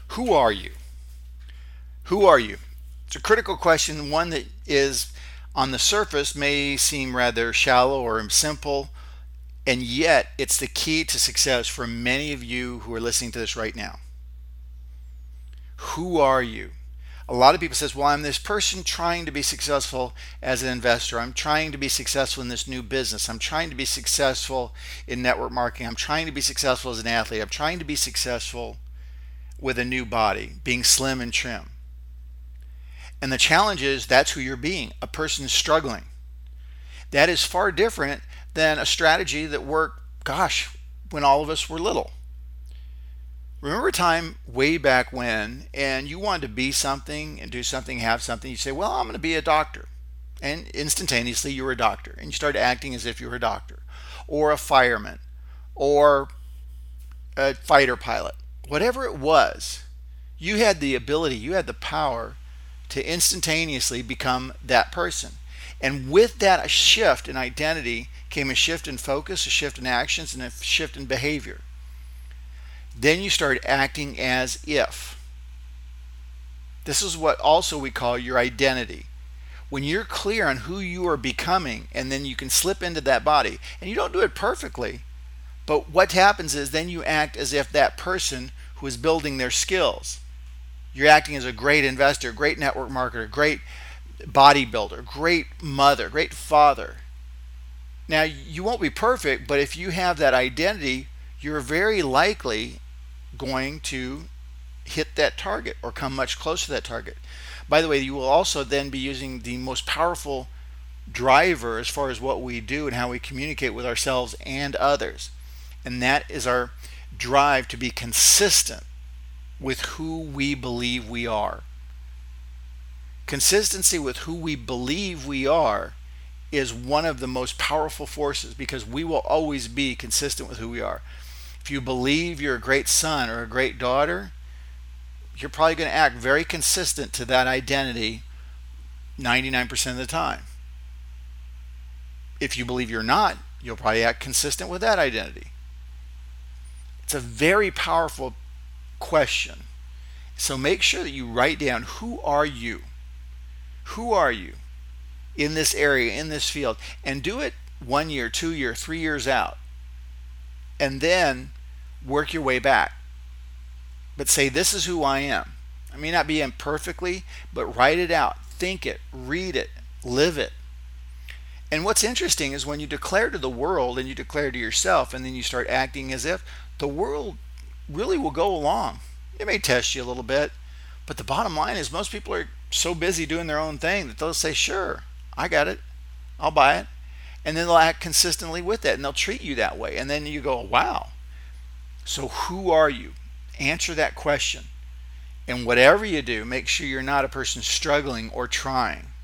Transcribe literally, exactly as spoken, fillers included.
Who are you? Who are you? It's a critical question, one that is on the surface may seem rather shallow or simple, and yet it's the key to success for many of you who are listening to this right now. Who are you? A lot of people says, well, I'm this person trying to be successful as an investor. I'm trying to be successful in this new business. I'm trying to be successful in network marketing. I'm trying to be successful as an athlete. I'm trying to be successful with a new body, being slim and trim. And the challenge is that's who you're being, a person struggling. That is far different than a strategy that worked, gosh, when all of us were little. Remember a time way back when, and you wanted to be something and do something, have something, you say, well, I'm going to be a doctor. And instantaneously you were a doctor, and you started acting as if you were a doctor, or a fireman, or a fighter pilot. Whatever it was, you had the ability, you had the power to instantaneously become that person. And with that, a shift in identity came a shift in focus, a shift in actions, and a shift in behavior. Then you start acting as if. This is what also we call your identity. When you're clear on who you are becoming, and then you can slip into that body, and you don't do it perfectly, but what happens is then you act as if that person who is building their skills. You're acting as a great investor, great network marketer, great bodybuilder, great mother, great father. Now, you won't be perfect, but if you have that identity, you're very likely going to hit that target or come much closer to that target. By the way, you will also then be using the most powerful driver as far as what we do and how we communicate with ourselves and others. And that is our drive to be consistent with who we believe we are. Consistency with who we believe we are is one of the most powerful forces because we will always be consistent with who we are. If you believe you're a great son or a great daughter, you're probably going to act very consistent to that identity ninety-nine percent of the time. If you believe you're not, you'll probably act consistent with that identity. It's a very powerful question. So make sure that you write down, who are you? Who are you in this area, in this field? And do it one year, two year, three years out. And then work your way back. But say, this is who I am. I may not be in perfectly, but write it out. Think it, read it, live it. And what's interesting is when you declare to the world and you declare to yourself and then you start acting as if, the world really will go along. It may test you a little bit, but the bottom line is most people are so busy doing their own thing that they'll say, sure, I got it, I'll buy it. And then they'll act consistently with it and they'll treat you that way. And then you go, wow. So who are you? Answer that question. And whatever you do, make sure you're not a person struggling or trying.